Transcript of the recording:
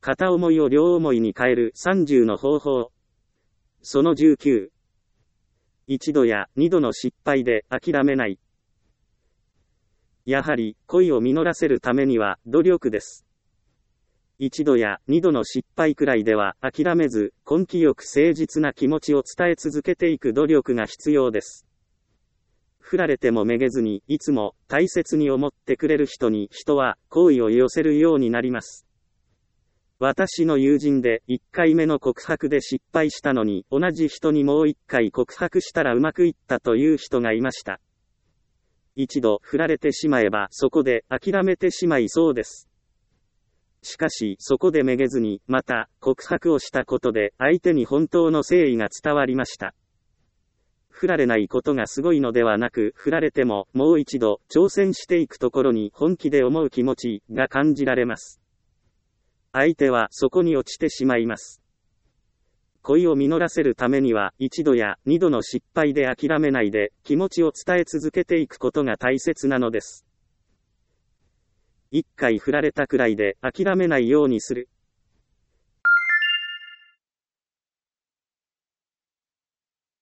片思いを両思いに変える30の方法。その19。一度や二度の失敗で諦めない。やはり、恋を実らせるためには、努力です。一度や二度の失敗くらいでは諦めず、根気よく誠実な気持ちを伝え続けていく努力が必要です。振られてもめげずに、いつも大切に思ってくれる人に人は好意を寄せるようになります。私の友人で1回目の告白で失敗したのに、同じ人にもう1回告白したらうまくいったという人がいました。一度振られてしまえばそこで諦めてしまいそうです。しかしそこでめげずにまた告白をしたことで相手に本当の誠意が伝わりました。振られないことがすごいのではなく、振られてももう一度挑戦していくところに本気で思う気持ちが感じられます。相手はそこに落ちてしまいます。恋を実らせるためには一度や二度の失敗で諦めないで気持ちを伝え続けていくことが大切なのです。一回振られたくらいで諦めないようにする。